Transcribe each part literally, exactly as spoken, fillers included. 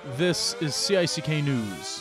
This is C I C K News.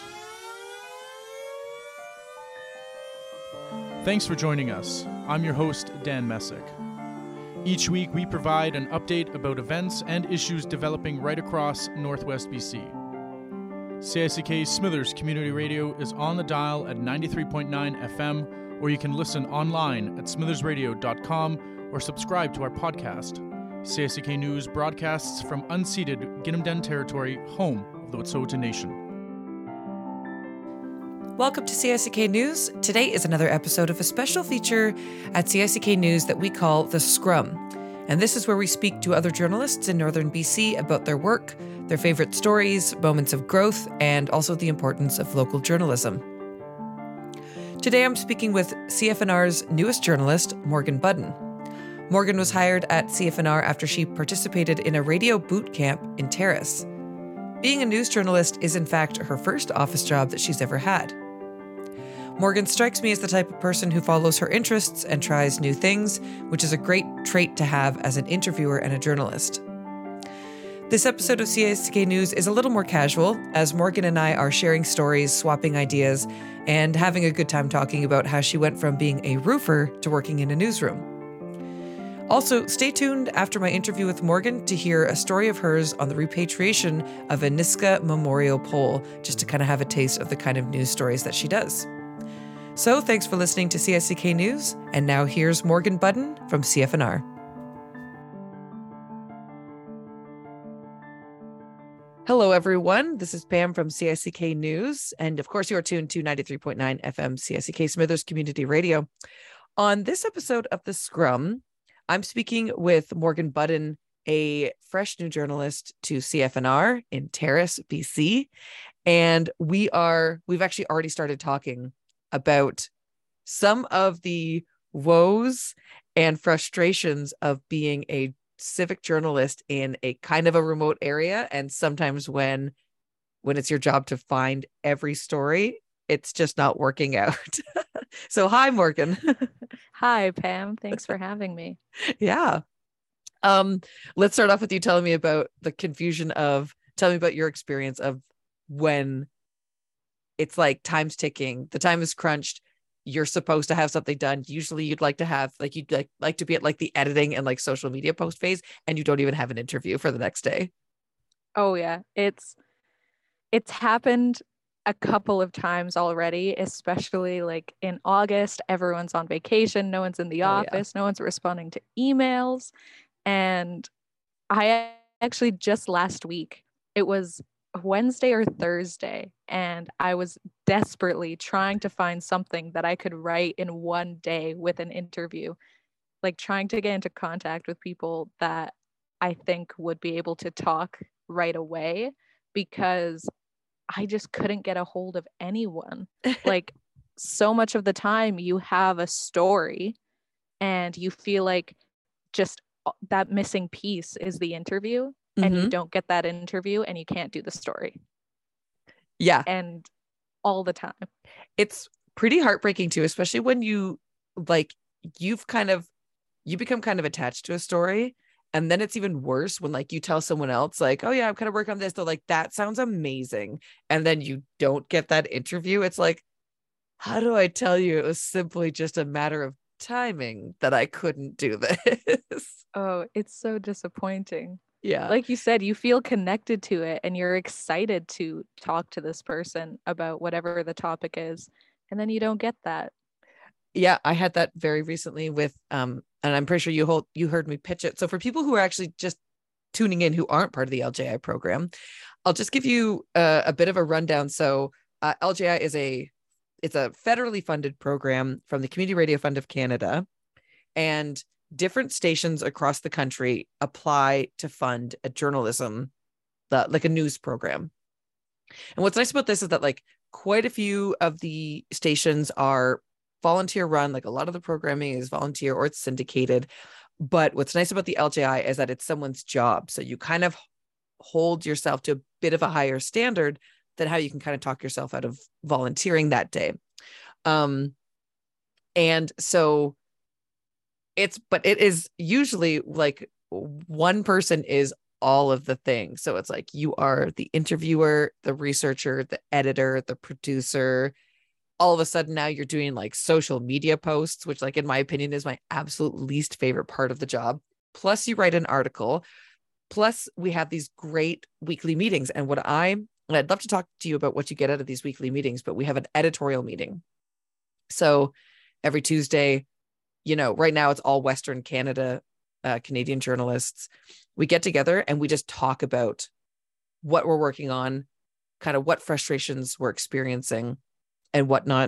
Thanks for joining us. I'm your host, Dan Messick. Each week, we provide an update about events and issues developing right across Northwest B C. C I C K Smithers Community Radio is on the dial at ninety-three point nine F M, or you can listen online at smithers radio dot com or subscribe to our podcast. C I C K News broadcasts from unceded Ginnamden territory, home of the Wet'suwet'en Nation. Welcome to C I C K News. Today is another episode of a special feature at C I C K News that we call The Scrum. And this is where we speak to other journalists in northern B C about their work, their favorite stories, moments of growth, and also the importance of local journalism. Today I'm speaking with C F N R's newest journalist, Morgan Budden. Morgan was hired at C F N R after she participated in a radio boot camp in Terrace. Being a news journalist is in fact her first office job that she's ever had. Morgan strikes me as the type of person who follows her interests and tries new things, which is a great trait to have as an interviewer and a journalist. This episode of C I C K News is a little more casual, as Morgan and I are sharing stories, swapping ideas, and having a good time talking about how she went from being a roofer to working in a newsroom. Also, stay tuned after my interview with Morgan to hear a story of hers on the repatriation of a Niska memorial pole, just to kind of have a taste of the kind of news stories that she does. So thanks for listening to C I C K News, and now here's Morgan Budden from C F N R. Hello, everyone. This is Pam from C I C K News, and of course you are tuned to ninety-three point nine F M C I C K Smithers Community Radio. On this episode of The Scrum, I'm speaking with Morgan Budden, a fresh new journalist to C F N R in Terrace, B C, and we are, we've actually already started talking about some of the woes and frustrations of being a civic journalist in a kind of a remote area. And sometimes when, when it's your job to find every story, it's just not working out. So hi, Morgan. Hi, Pam. Thanks for having me. Yeah. Um, let's start off with you telling me about the confusion of, tell me about your experience of when it's like time's ticking, the time is crunched, you're supposed to have something done. Usually you'd like to have, like, you'd like, like to be at like the editing and like social media post phase, and you don't even have an interview for the next day. Oh yeah. It's, it's happened a couple of times already, especially like in August, everyone's on vacation. No one's in the office. Oh, yeah. No one's responding to emails. And I actually just last week, it was Wednesday or Thursday, and I was desperately trying to find something that I could write in one day with an interview, like trying to get into contact with people that I think would be able to talk right away, because I just couldn't get a hold of anyone. Like, so much of the time you have a story and you feel like just that missing piece is the interview. Mm-hmm. And you don't get that interview and you can't do the story. Yeah. And all the time. It's pretty heartbreaking too, especially when you like, you've kind of, you become kind of attached to a story. And then it's even worse when like you tell someone else like, oh yeah, I'm kind of working on this. They're like, that sounds amazing. And then you don't get that interview. It's like, how do I tell you? It was simply just a matter of timing that I couldn't do this. Oh, it's so disappointing. Yeah. Like you said, you feel connected to it and you're excited to talk to this person about whatever the topic is. And then you don't get that. Yeah, I had that very recently with, um, and I'm pretty sure you hold, you heard me pitch it. So for people who are actually just tuning in, who aren't part of the L J I program, I'll just give you a, a bit of a rundown. So uh, L J I is a, it's a federally funded program from the Community Radio Fund of Canada, and different stations across the country apply to fund a journalism, uh, like a news program. And what's nice about this is that like quite a few of the stations are volunteer run, like a lot of the programming is volunteer or it's syndicated. But what's nice about the L J I is that it's someone's job. So you kind of hold yourself to a bit of a higher standard than how you can kind of talk yourself out of volunteering that day. Um, and so it's, but it is usually like one person is all of the things. So it's like you are the interviewer, the researcher, the editor, the producer. All of a sudden now you're doing like social media posts, which like in my opinion is my absolute least favorite part of the job. Plus you write an article. Plus we have these great weekly meetings. And what I, and I'd love to talk to you about what you get out of these weekly meetings, but we have an editorial meeting. So every Tuesday, you know, right now it's all Western Canada, uh, Canadian journalists. We get together and we just talk about what we're working on, kind of what frustrations we're experiencing and whatnot.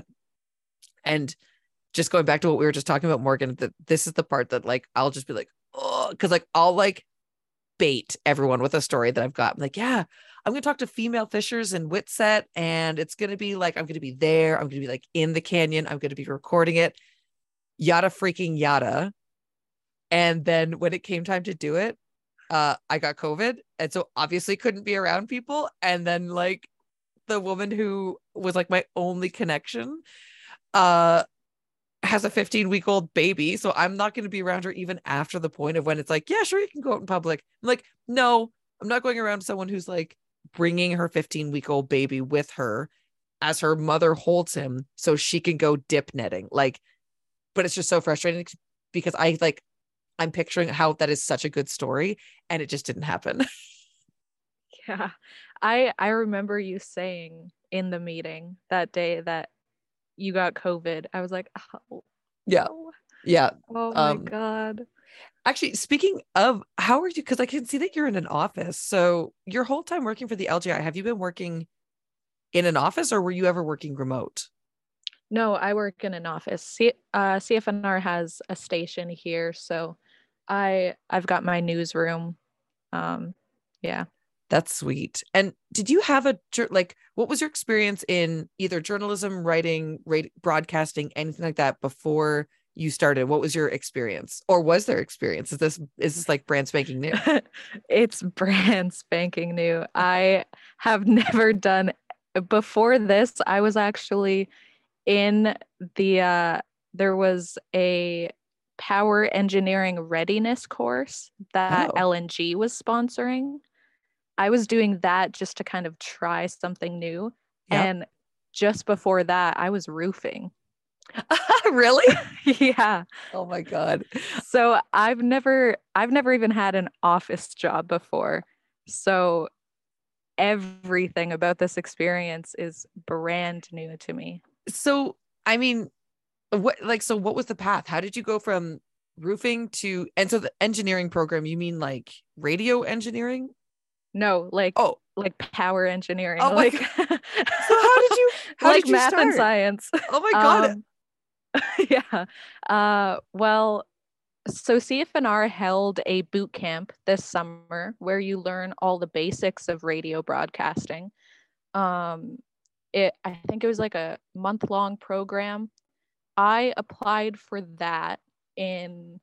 And just going back to what we were just talking about, Morgan, that this is the part that like, I'll just be like, oh, because like I'll like bait everyone with a story that I've got. I'm like, yeah, I'm going to talk to female fishers in Whitsett and it's going to be like, I'm going to be there. I'm going to be like in the canyon. I'm going to be recording it. Yada freaking yada. And then when it came time to do it, uh, I got COVID. And so obviously couldn't be around people. And then like the woman who was like my only connection, uh, has a fifteen week old baby. So I'm not going to be around her even after the point of when it's like, yeah, sure, you can go out in public. I'm like, no, I'm not going around someone who's like bringing her fifteen week old baby with her as her mother holds him so she can go dip netting. Like, but it's just so frustrating because I like, I'm picturing how that is such a good story and it just didn't happen. Yeah. I I remember you saying in the meeting that day that you got COVID. I was like, oh, yeah. No. Yeah. Oh my um, God. Actually, speaking of, how are you? Because I can see that you're in an office. So your whole time working for the L G I, have you been working in an office or were you ever working remote? No, I work in an office. C- uh, C F N R has a station here, so I I've got my newsroom. Um, yeah. That's sweet. And did you have a like? What was your experience in either journalism, writing, radio, broadcasting, anything like that before you started? What was your experience, or was there experience? Is this is this like brand spanking new? It's brand spanking new. I have never done before this. I was actually in the uh there was a power engineering readiness course that Oh. L N G was sponsoring. I was doing that just to kind of try something new. Yep. And just before that, I was roofing. Really? Yeah. Oh my God. So I've never I've never even had an office job before. So everything about this experience is brand new to me. So, I mean, what like so what was the path? How did you go from roofing to, and so the engineering program, you mean like radio engineering? No, like Oh, like power engineering. oh my like God. So how did you how like did you math start? and science. Oh my God. Um, yeah. Uh, well, so C F N R held a boot camp this summer where you learn all the basics of radio broadcasting. Um, it I think it was like a month long program. I applied for that in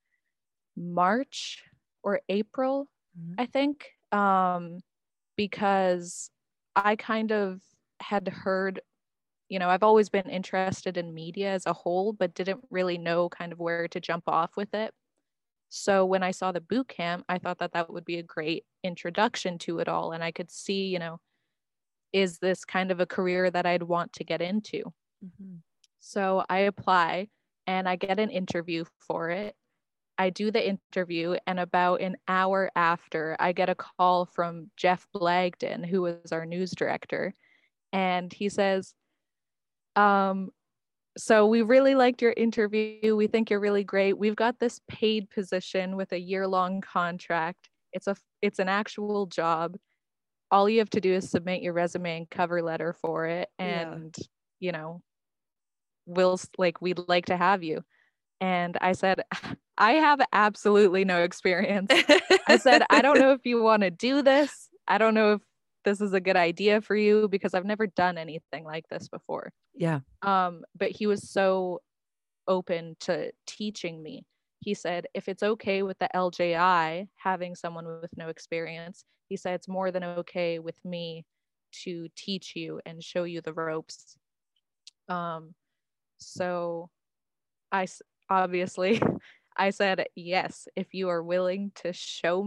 March or April, Mhm. I think, um, because I kind of had heard, you know, I've always been interested in media as a whole, but didn't really know kind of where to jump off with it. So when I saw the boot camp, I thought that that would be a great introduction to it all. And I could see, you know, is this kind of a career that I'd want to get into? Mm-hmm. So I apply and I get an interview for it. I do the interview, and about an hour after, I get a call from Jeff Blagden, who was our news director. And he says, um, so we really liked your interview. We think you're really great. We've got this paid position with a year-long contract. It's a it's an actual job. All you have to do is submit your resume and cover letter for it, and yeah. you know, we'll like we'd like to have you. And I said, I have absolutely no experience. I said, I don't know if you want to do this. I don't know if this is a good idea for you because I've never done anything like this before. Yeah. Um, but he was so open to teaching me. He said, if it's okay with the L J I having someone with no experience, he said it's more than okay with me to teach you and show you the ropes. Um, so I obviously I said, yes, if you are willing to show me,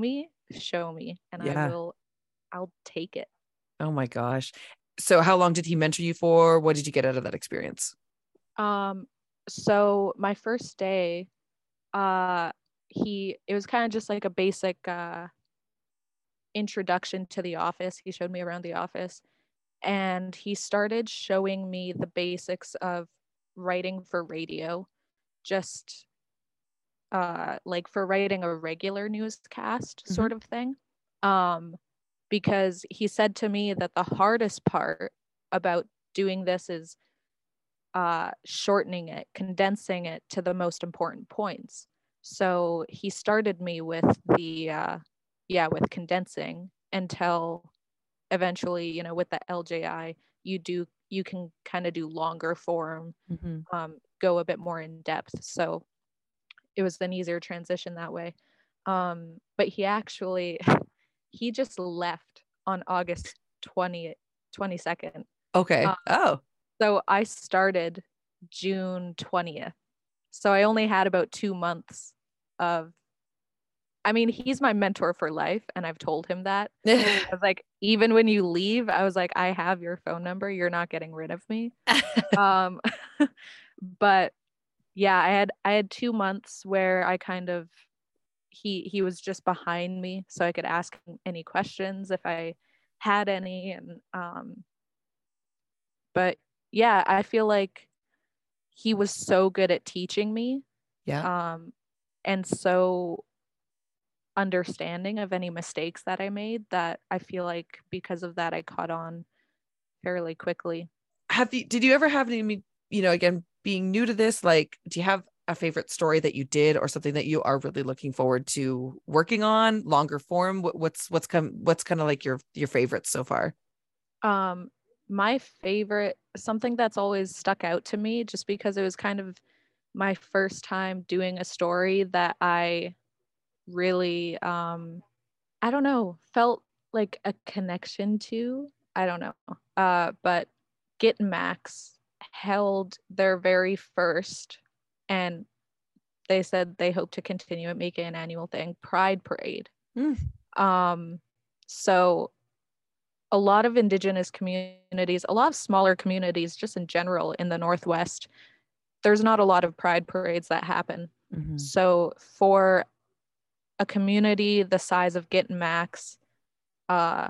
show me, and Yeah. I will, I'll take it. Oh my gosh. So how long did he mentor you for? What did you get out of that experience? Um, so my first day, uh, he, it was kind of just like a basic uh, introduction to the office. He showed me around the office, and he started showing me the basics of writing for radio, just uh, like for writing a regular newscast Mm-hmm. sort of thing. Um, because he said to me that the hardest part about doing this is uh, shortening it, condensing it to the most important points. So he started me with the, uh, yeah, with condensing until eventually, you know, with the L J I, you do, you can kind of do longer form, Mm-hmm. um, go a bit more in depth. So it was an easier transition that way. Um, but he actually, he just left on August twentieth, twenty-second. Okay. Um, Oh. so I started June twentieth. So I only had about two months of, I mean, he's my mentor for life, and I've told him that. I was like, even when you leave, I was like, I have your phone number. You're not getting rid of me. um, but yeah, I had I had two months where I kind of, he he was just behind me, so I could ask him any questions if I had any, and um, but yeah, I feel like he was so good at teaching me, Yeah. um, and so understanding of any mistakes that I made, that I feel like because of that I caught on fairly quickly. Have you, did you ever have any, you know, again, being new to this, like, do you have a favorite story that you did or something that you are really looking forward to working on longer form? What, what's, what's come, what's kind of like your, your favorites so far? Um, my favorite, something that's always stuck out to me, just because it was kind of my first time doing a story that I really, um, I don't know, felt like a connection to. I don't know. Uh, but Git and Max held their very first, and they said they hope to continue it, make it an annual thing, Pride Parade. Mm. Um, so a lot of Indigenous communities, a lot of smaller communities, just in general in the Northwest, there's not a lot of Pride parades that happen. Mm-hmm. So for a community the size of Git and Max, uh,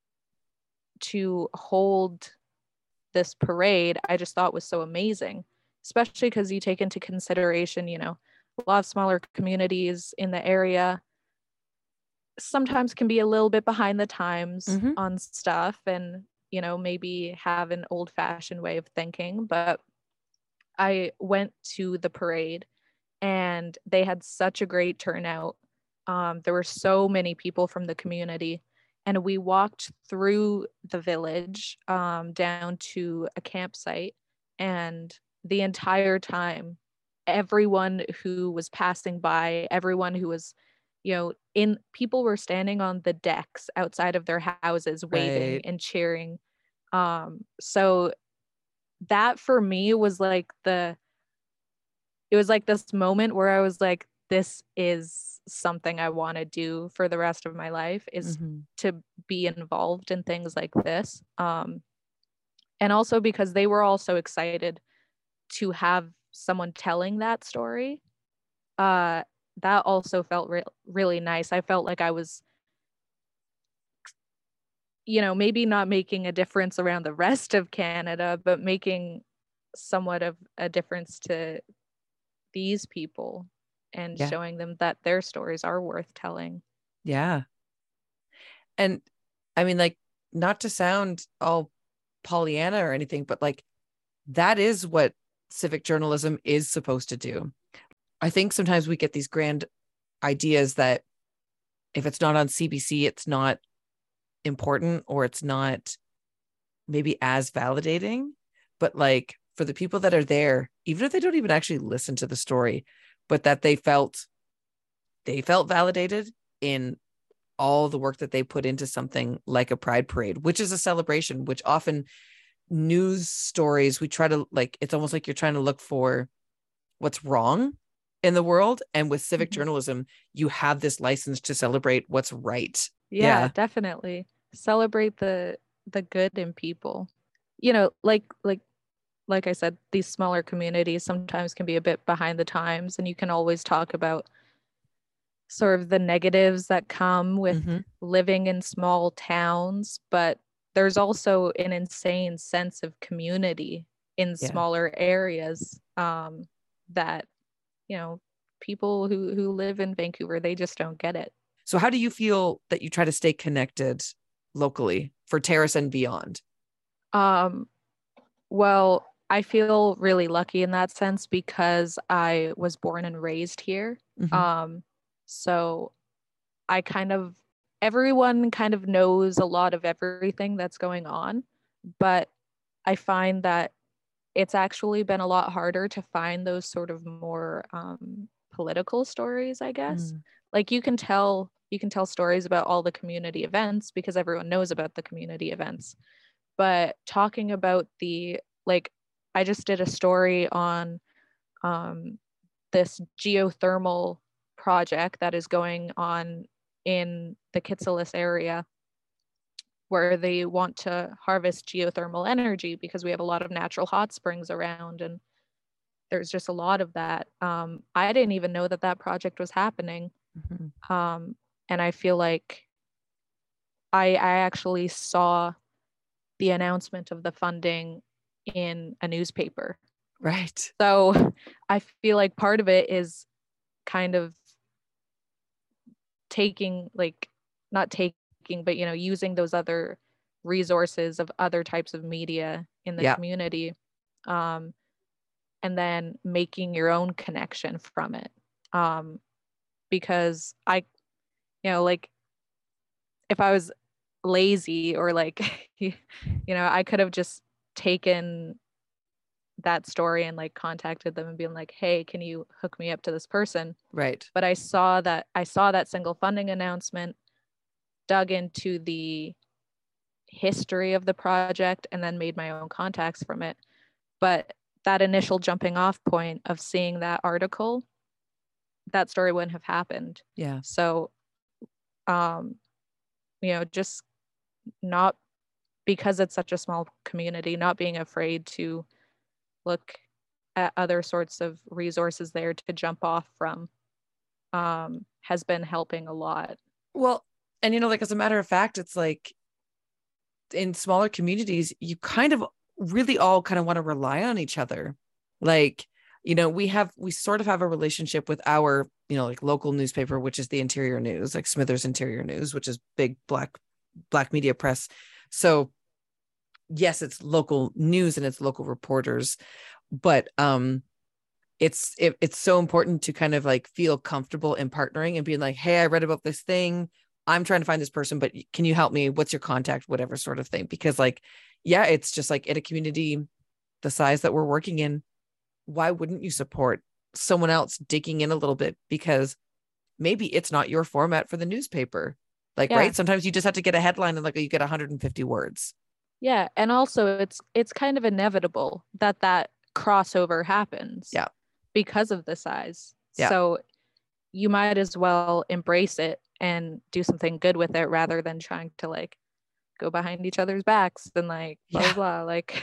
to hold this parade, I just thought was so amazing, especially because you take into consideration, you know, a lot of smaller communities in the area sometimes can be a little bit behind the times Mm-hmm. on stuff, and, you know, maybe have an old fashioned way of thinking. But I went to the parade and they had such a great turnout. Um, there were so many people from the community, and we walked through the village, um, down to a campsite. And the entire time, everyone who was passing by, everyone who was, you know, in, people were standing on the decks outside of their houses waving Right. and cheering. Um, so that for me was like the, it was like this moment where I was like, this is something I want to do for the rest of my life, is Mm-hmm. to be involved in things like this. Um, and also because they were all so excited to have someone telling that story. Uh, that also felt re- really nice. I felt like I was, you know, maybe not making a difference around the rest of Canada, but making somewhat of a difference to these people, and Yeah. showing them that their stories are worth telling. Yeah. And I mean, like, not to sound all Pollyanna or anything, but like, that is what civic journalism is supposed to do. I think sometimes we get these grand ideas that if it's not on C B C, it's not important, or it's not maybe as validating. But like, for the people that are there, even if they don't even actually listen to the story, but that they felt they felt validated in all the work that they put into something like a Pride Parade, which is a celebration, which often news stories, we try to, like, it's almost like you're trying to look for what's wrong in the world. And with civic Mm-hmm. journalism, you have this license to celebrate what's right. Yeah, Yeah. definitely. Celebrate the the good in people. You know, like like like I said, these smaller communities sometimes can be a bit behind the times, and you can always talk about sort of the negatives that come with Mm-hmm. living in small towns, but there's also an insane sense of community in Yeah. smaller areas um, that, you know, people who, who live in Vancouver, they just don't get it. So how do you feel that you try to stay connected locally for Terrace and beyond? Um, well, I feel really lucky in that sense because I was born and raised here. Mm-hmm. Um, so I kind of, everyone kind of knows a lot of everything that's going on, but I find that it's actually been a lot harder to find those sort of more um, political stories, I guess. Mm. Like you can tell, you can tell stories about all the community events because everyone knows about the community events. But talking about the, like, I just did a story on um, this geothermal project that is going on in the Kitsillis area where they want to harvest geothermal energy because we have a lot of natural hot springs around and there's just a lot of that. Um, I didn't even know that that project was happening. Mm-hmm. Um, and I feel like I, I actually saw the announcement of the funding in a newspaper. Right. So I feel like part of it is kind of taking, like, not taking, but, you know, using those other resources of other types of media in the Yeah. community, um, and then making your own connection from it. Um, because I, you know, like, if I was lazy or like, you know, I could have just taken that story and like contacted them and being like, hey, can you hook me up to this person? Right. But I saw that I saw that single funding announcement, dug into the history of the project, and then made my own contacts from it. But that initial jumping off point of seeing that article, that story wouldn't have happened. Yeah. So, um, you know, just not, because it's such a small community, not being afraid to look at other sorts of resources there to jump off from um, has been helping a lot. Well, and you know, like as a matter of fact, it's like in smaller communities, you kind of really all kind of want to rely on each other. Like, you know, we have, we sort of have a relationship with our, you know, like local newspaper, which is the Interior News, like Smithers Interior News, which is big black, black media press. So yes, it's local news and it's local reporters, but um, it's, it, it's so important to kind of like feel comfortable in partnering and being like, hey, I read about this thing. I'm trying to find this person, but can you help me? What's your contact? Whatever sort of thing. Because like, yeah, it's just like in a community the size that we're working in, why wouldn't you support someone else digging in a little bit? Because maybe it's not your format for the newspaper. Like, Yeah. right. Sometimes you just have to get a headline and like you get one hundred fifty words. Yeah. And also it's, it's kind of inevitable that that crossover happens. Yeah. Because of the size. Yeah. So you might as well embrace it and do something good with it rather than trying to like go behind each other's backs and like blah Yeah. blah blah. Like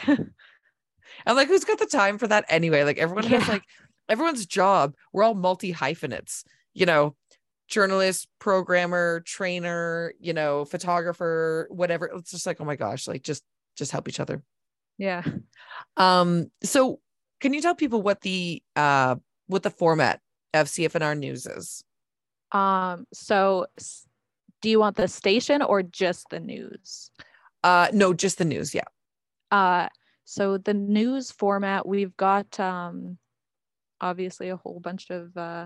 I'm like, who's got the time for that anyway? Like everyone Yeah. has like everyone's job. We're all multi hyphenates, you know, journalist, programmer, trainer, you know, photographer, whatever. It's just like, oh my gosh, like just just help each other. Yeah. Um, so can you tell people what the uh what the format of C F N R News is? Um, so do you want the station or just the news? Uh no, just the news, yeah. Uh so the news format, we've got um obviously a whole bunch of uh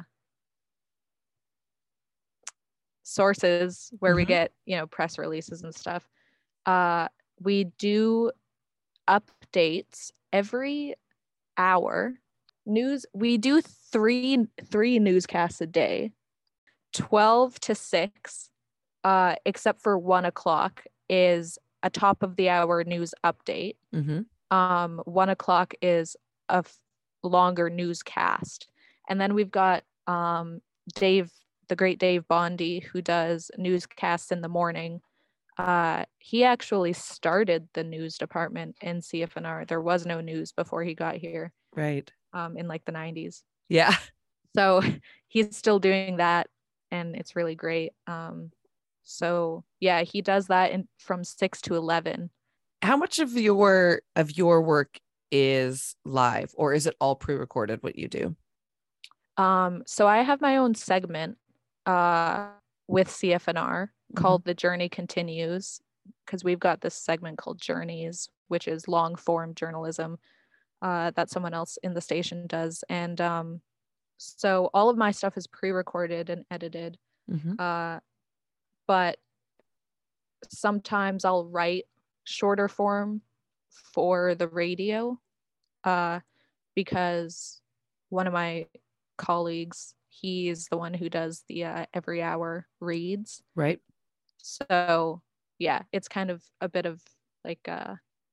sources where mm-hmm. we get, you know, press releases and stuff. Uh we do updates every hour. News, we do three three newscasts a day, twelve to six, uh, except for one o'clock is a top of the hour news update. Mm-hmm. Um, one o'clock is a f- longer newscast, And then we've got um, Dave, the great Dave Bondi, who does newscasts in the morning. Uh, he actually started the news department in C F N R. There was no news before he got here. Right. Um, in like the nineties. Yeah. So he's still doing that, and it's really great. Um, so yeah, he does that in from six to eleven. How much of your of your work is live, or is it all pre-recorded what you do? Um, so I have my own segment uh, with C F N R mm-hmm. called The Journey Continues, because we've got this segment called Journeys, which is long form journalism uh, that someone else in the station does. And um, so all of my stuff is pre-recorded and edited. Mm-hmm. Uh, but sometimes I'll write shorter form for the radio uh, because one of my colleagues, he's the one who does the uh, every hour reads. Right. So yeah, it's kind of a bit of like uh,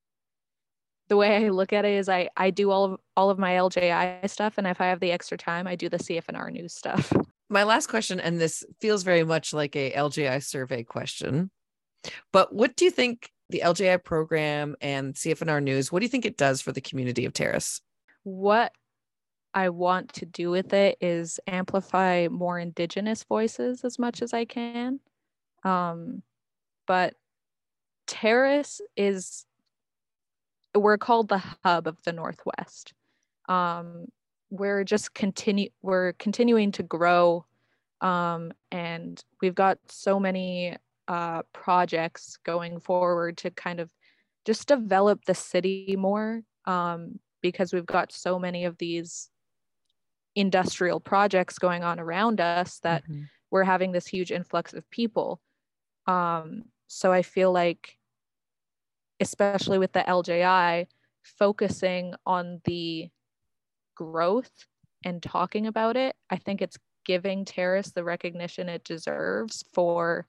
the way I look at it is I, I do all of all of my L J I stuff, and if I have the extra time, I do the C F N R news stuff. My last question, and this feels very much like a L J I survey question, but what do you think the L J I program and C F N R News, what do you think it does for the community of Terrace? What I want to do with it is amplify more Indigenous voices as much as I can. Um, but Terrace is, we're called the hub of the Northwest. Um, we're just continue, we're continuing to grow. Um, and we've got so many uh, projects going forward to kind of just develop the city more, um, because we've got so many of these industrial projects going on around us that mm-hmm. we're having this huge influx of people. Um, so I feel like, especially with the L J I, focusing on the growth and talking about it, I think it's giving Terrace the recognition it deserves for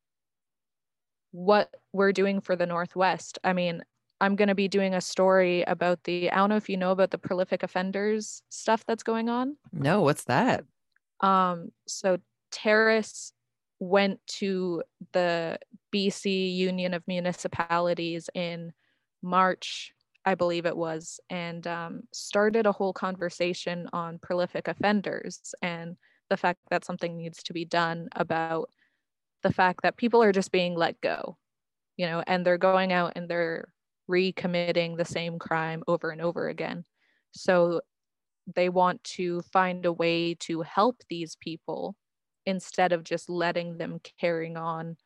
what we're doing for the Northwest. I mean, I'm going to be doing a story about the, I don't know if you know about the prolific offenders stuff that's going on. No, what's that? Um, so Terrace went to the B C Union of Municipalities in March, I believe it was, and um, started a whole conversation on prolific offenders and the fact that something needs to be done about the fact that people are just being let go, you know, and they're going out and they're recommitting the same crime over and over again. So they want to find a way to help these people instead of just letting them carrying on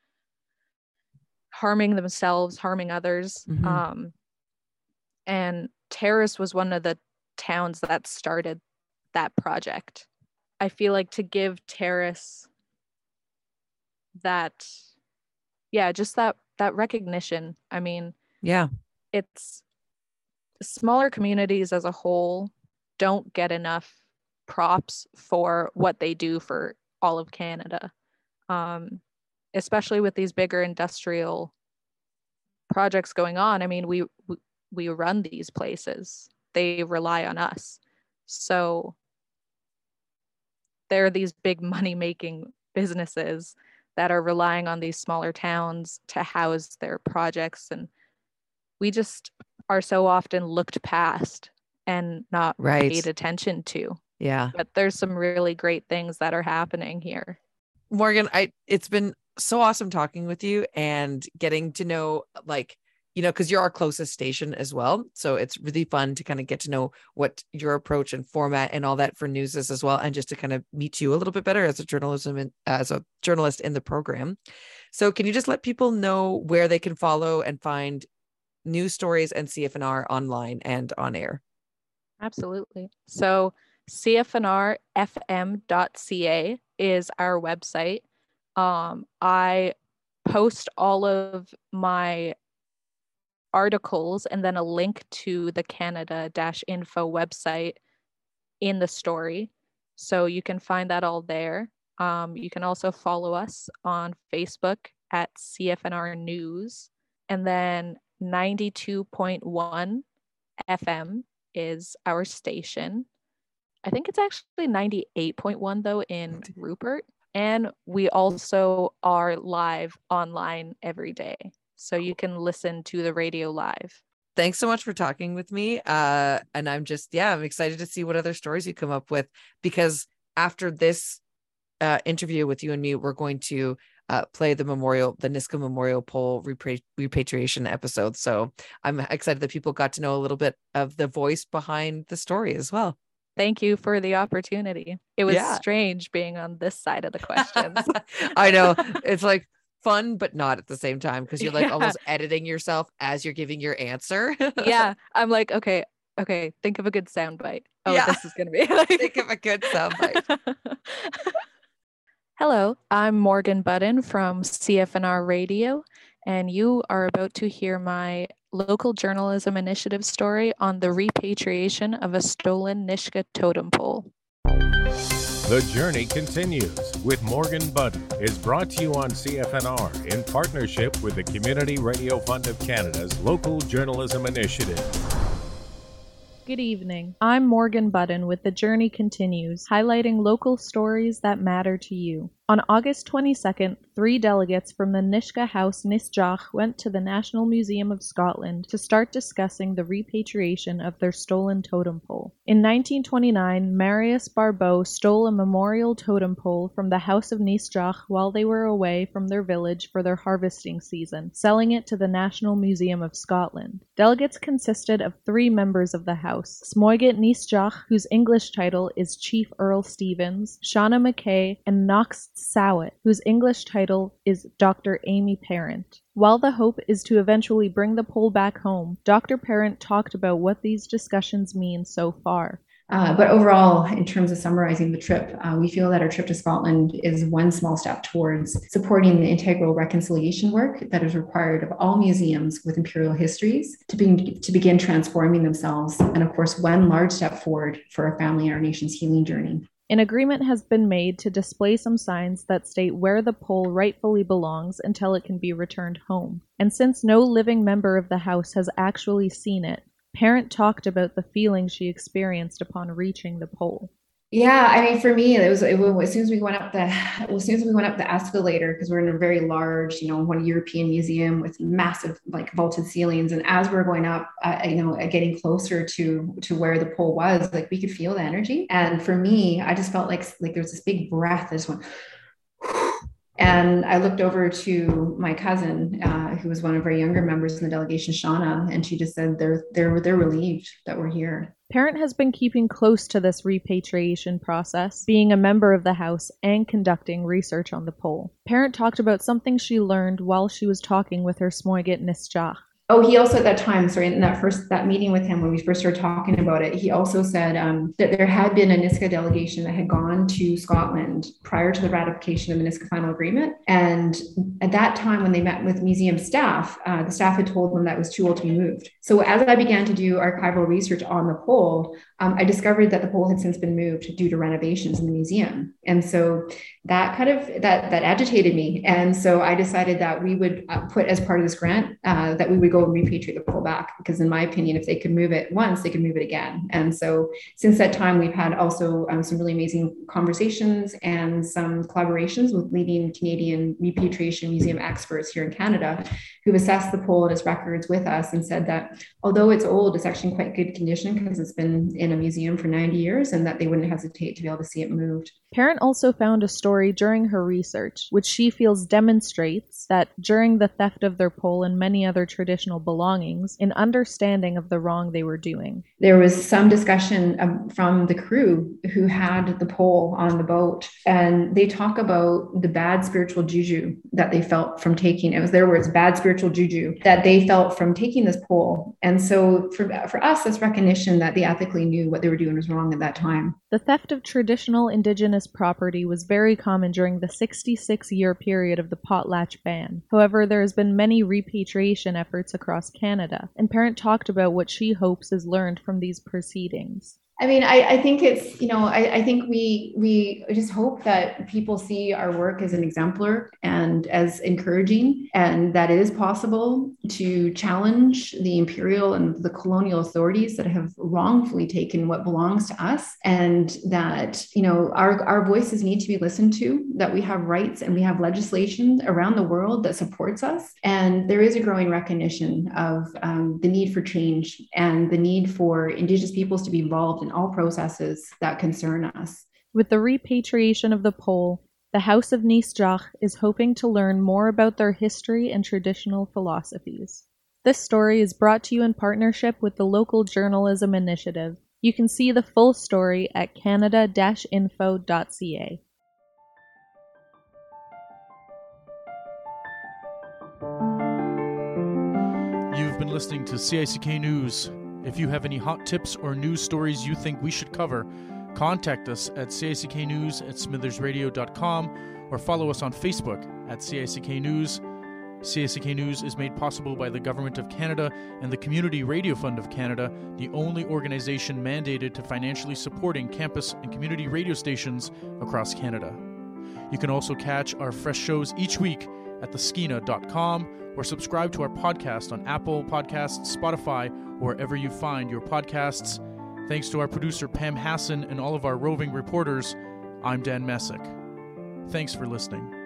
harming themselves, harming others. Mm-hmm. Um, and Terrace was one of the towns that started that project. I feel like to give Terrace that, yeah, just that that recognition. I mean, yeah, it's smaller communities as a whole don't get enough props for what they do for all of Canada, um, especially with these bigger industrial projects going on. I mean, we we run these places. They rely on us. So there are these big money-making businesses that are relying on these smaller towns to house their projects, and we just are so often looked past and not right. paid attention to. Yeah. But there's some really great things that are happening here. Morgan, I it's been so awesome talking with you and getting to know, like, you know, because you're our closest station as well. So it's really fun to kind of get to know what your approach and format and all that for news is as well. And just to kind of meet you a little bit better as a journalism and as a journalist in the program. So can you just let people know where they can follow and find news stories and C F N R online and on air? Absolutely. So C F N R F M dot C A is our website. Um, I post all of my articles and then a link to the Canada-info website in the story. So you can find that all there. Um, you can also follow us on Facebook at C F N R News. And then ninety-two point one F M is our station. I think it's actually ninety-eight point one though in Rupert. And we also are live online every day. So you can listen to the radio live. Thanks so much for talking with me. Uh, and I'm just, yeah, I'm excited to see what other stories you come up with, because after this uh, interview with you and me, we're going to uh, play the memorial, the Niska Memorial Pole repri- repatriation episode. So I'm excited that people got to know a little bit of the voice behind the story as well. Thank you for the opportunity. It was yeah. strange being on this side of the questions. I know. It's like fun, but not at the same time, because you're like yeah. almost editing yourself as you're giving your answer. yeah. I'm like, okay, okay, think of a good soundbite. Oh, yeah. this is going to be think of a good soundbite. Hello, I'm Morgan Budden from C F N R Radio, and you are about to hear my local journalism initiative story on the repatriation of a stolen Nisga'a totem pole. The Journey Continues with Morgan Budden is brought to you on C F N R in partnership with the Community Radio Fund of Canada's Local Journalism Initiative. Good evening. I'm Morgan Budden with The Journey Continues, highlighting local stories that matter to you. On August twenty-second, three delegates from the Nisga'a House Nisjach went to the National Museum of Scotland to start discussing the repatriation of their stolen totem pole. In nineteen twenty-nine, Marius Barbeau stole a memorial totem pole from the House of Nisjach while they were away from their village for their harvesting season, selling it to the National Museum of Scotland. Delegates consisted of three members of the house: Smoigit Nisjach, whose English title is Chief Earl Stevens, Shauna McKay, and Knox Sowett, whose English title is Doctor Amy Parent. While the hope is to eventually bring the pole back home, Doctor Parent talked about what these discussions mean so far. Uh, but overall, in terms of summarizing the trip, uh, we feel that our trip to Scotland is one small step towards supporting the integral reconciliation work that is required of all museums with imperial histories to, be, to begin transforming themselves, and of course, one large step forward for our family and our nation's healing journey. An agreement has been made to display some signs that state where the pole rightfully belongs until it can be returned home. And since no living member of the house has actually seen it, Parent talked about the feelings she experienced upon reaching the pole. Yeah, I mean, for me, it was, it was as soon as we went up the as soon as we went up the escalator, because we're in a very large, you know, one European museum with massive like vaulted ceilings, and as we were going up, uh, you know, getting closer to to where the pole was, like we could feel the energy. And for me, I just felt like like there was this big breath that just went. And I looked over to my cousin, uh, who was one of our younger members in the delegation, Shauna, and she just said they're they're they're relieved that we're here. Parent has been keeping close to this repatriation process, being a member of the house and conducting research on the pole. Parent talked about something she learned while she was talking with her Smoigit Nisjach. Oh, he also at that time, sorry, in that first, that meeting with him when we first started talking about it, he also said um, that there had been a Nisga'a delegation that had gone to Scotland prior to the ratification of the Nisga'a Final Agreement. And at that time, when they met with museum staff, uh, the staff had told them that it was too old to be moved. So as I began to do archival research on the pole, um, I discovered that the pole had since been moved due to renovations in the museum. And so that kind of, that, that agitated me. And so I decided that we would uh, put as part of this grant, uh, that we would go and repatriate the pole back, because in my opinion, if they could move it once, they could move it again. And so since that time, we've had also um, some really amazing conversations and some collaborations with leading Canadian repatriation museum experts here in Canada, who've assessed the pole and its records with us and said that although it's old, it's actually in quite good condition because it's been in a museum for ninety years, and that they wouldn't hesitate to be able to see it moved. Parent also found a story during her research, which she feels demonstrates that during the theft of their pole and many other traditional belongings, an understanding of the wrong they were doing. There was some discussion um, from the crew who had the pole on the boat, and they talk about the bad spiritual juju that they felt from taking, it was their words, bad spiritual juju that they felt from taking this pole. And so for, for us, that's recognition that they ethically knew what they were doing was wrong at that time. The theft of traditional Indigenous property was very common during the sixty-six year period of the potlatch ban. However, there has been many repatriation efforts across Canada, and Parent talked about what she hopes is learned from these proceedings. I mean, I, I think it's, you know, I, I think we we just hope that people see our work as an exemplar and as encouraging, and that it is possible to challenge the imperial and the colonial authorities that have wrongfully taken what belongs to us, and that, you know, our, our voices need to be listened to, that we have rights and we have legislation around the world that supports us. And there is a growing recognition of um, the need for change and the need for Indigenous peoples to be involved in all processes that concern us. With the repatriation of the pole, the House of Nisjach is hoping to learn more about their history and traditional philosophies. This story is brought to you in partnership with the Local Journalism Initiative. You can see the full story at canada dash info dot c a. You've been listening to C I C K News. If you have any hot tips or news stories you think we should cover, contact us at C I C K News at smithers radio dot com or follow us on Facebook at C I C K News. C I C K News is made possible by the Government of Canada and the Community Radio Fund of Canada, the only organization mandated to financially supporting campus and community radio stations across Canada. You can also catch our fresh shows each week at the skeena dot com or subscribe to our podcast on Apple Podcasts, Spotify, or wherever you find your podcasts. Thanks to our producer Pam Hassan and all of our roving reporters, I'm Dan Messick. Thanks for listening.